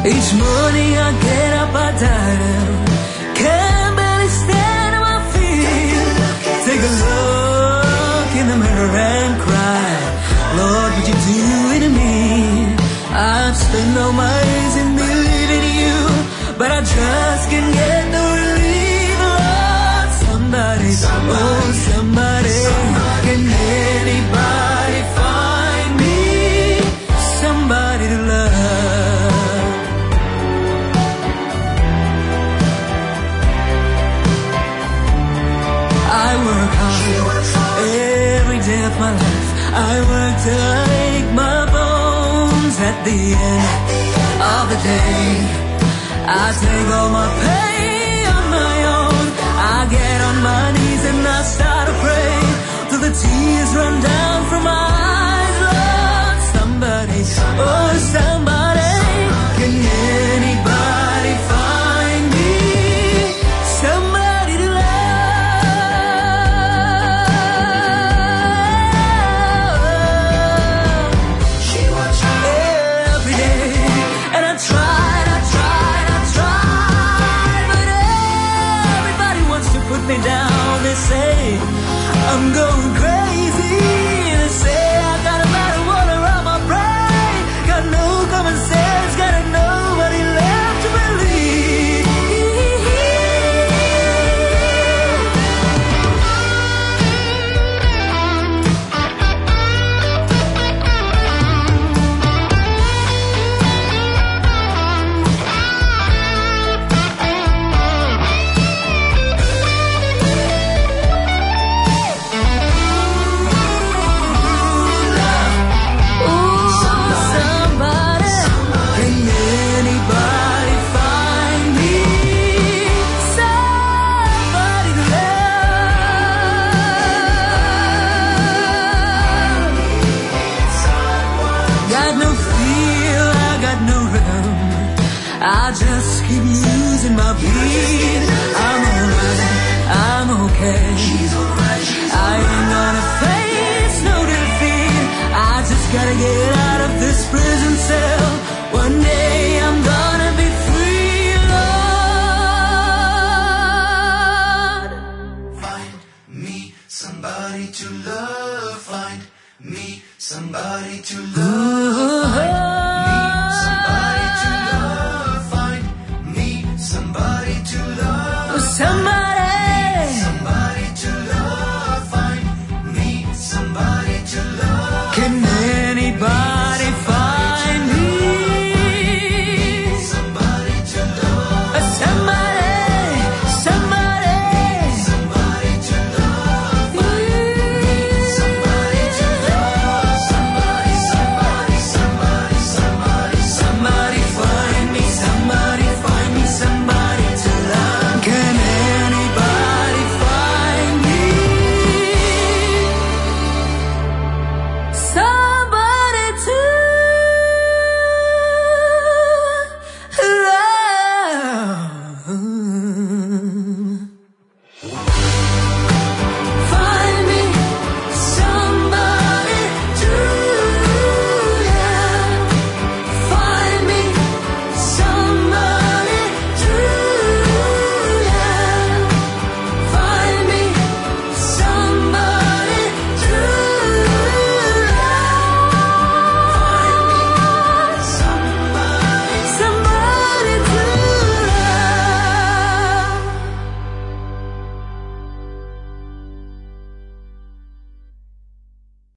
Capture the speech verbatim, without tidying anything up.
Each morning I get up, I dive, can't barely stand on my feet. Take a look in the mirror and cry, Lord, what you doing to me? I've spent all my days in believing you, but I just can't get no relief. Lord, somebody, oh somebody, can anybody find me somebody to love? I work hard every day of my life. I work till I ache my bones. At the end of the day, I take all my pain on my own. I get on my knees and I start to pray till the tears run down from my eyes. Lord, somebody, oh somebody, can anybody find me somebody to love? She was every day, and I tried, I tried, I tried, but everybody wants to put me down. They say I'm going crazy. They say I got a marijuana on my brain, got no common sense, got nobody left to believe. I just keep losing my beat. I'm alright, I'm okay. I ain't gonna face no defeat. I just gotta get out of this prison cell. One day I'm gonna be free, Lord. Find me somebody to love. Find me somebody to love. Find